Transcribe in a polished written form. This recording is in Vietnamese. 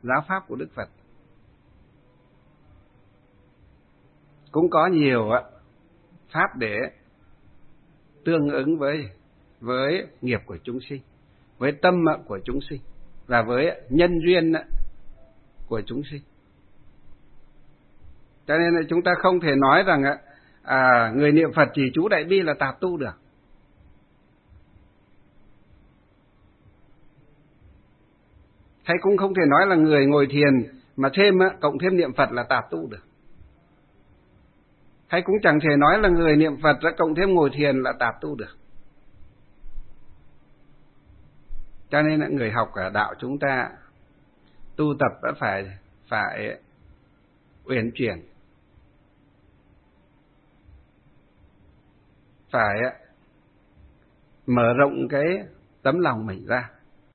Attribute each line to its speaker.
Speaker 1: giáo pháp của Đức Phật. Cũng có nhiều pháp để tương ứng với nghiệp của chúng sinh, với tâm của chúng sinh và với nhân duyên của chúng sinh. Cho nên là chúng ta không thể nói rằng người niệm Phật chỉ chú Đại Bi là tạp tu được. Hay cũng không thể nói là người ngồi thiền mà cộng thêm niệm Phật là tạp tu được. Hay cũng chẳng thể nói là người niệm Phật đã cộng thêm ngồi thiền là tạp tu được. Cho nên là người học ở đạo chúng ta tu tập đã phải uyển chuyển, phải mở rộng cái tấm lòng mình ra,